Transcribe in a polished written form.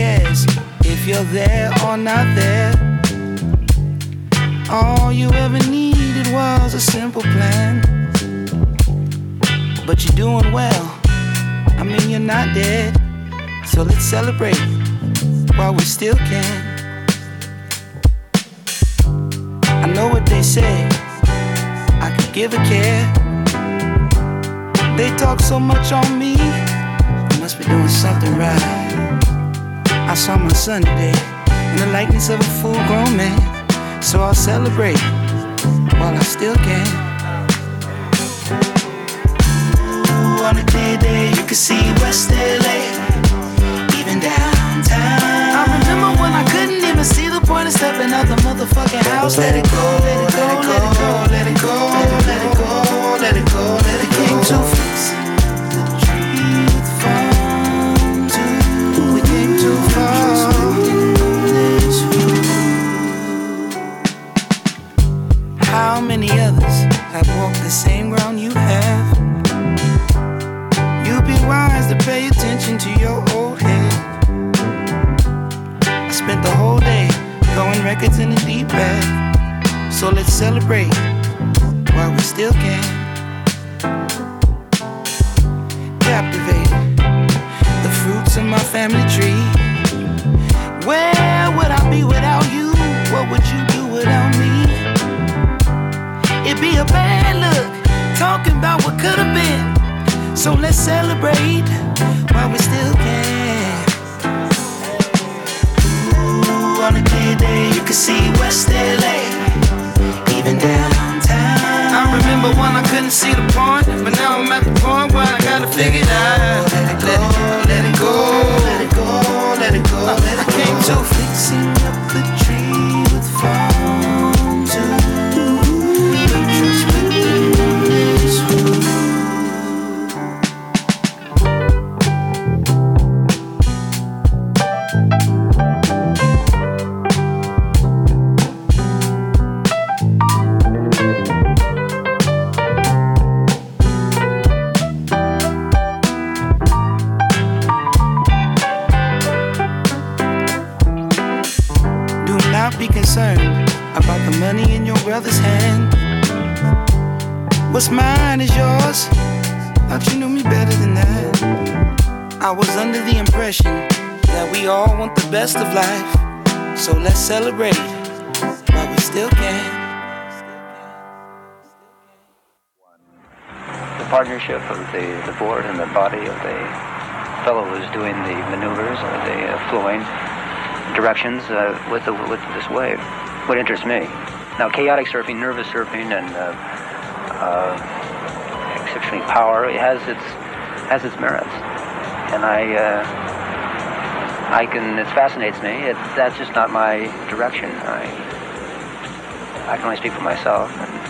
cares if you're there or not there. All you ever needed was a simple plan. But you're doing well, I mean you're not dead. So let's celebrate while we still can. I know what they say, I could give a care. They talk so much on me, I must be doing something right. I saw my son today in the likeness of a full-grown man. So I'll celebrate while I still can. Ooh, on a clear day you can see West LA, even downtown. I remember when I couldn't even see the point of stepping out the motherfucking house. Let it go, let it go, let it go, let it go, let it go, let it go, let it go. Came too fixing the tree with fun too. We came too far. How many others have walked the same ground you have? You'd be wise to pay attention to your old head. I spent the whole day throwing records in the deep bag. So let's celebrate while we still can. Captivated, the fruits of my family tree. Where would I be without you? What would you do without me? It'd be a bad look, talking about what could have been. So let's celebrate while we still can. Ooh, on a clear day you can see West LA, even downtown. I remember when I couldn't see the point, but now I'm at the point where I gotta figure it out. Let it go, let it go, let it go, let it go. I came to fixing up the tree with fun too. Be concerned about the money in your brother's hand. What's mine is yours. Thought you knew me better than that. I was under the impression that we all want the best of life. So let's celebrate while we still can. The partnership of the board and the body of the fellow who's doing the maneuvers or the flowing directions with this wave. What interests me now, chaotic surfing, nervous surfing, and exceptionally power. It has its merits, and it fascinates me. That's just not my direction. I can only speak for myself. And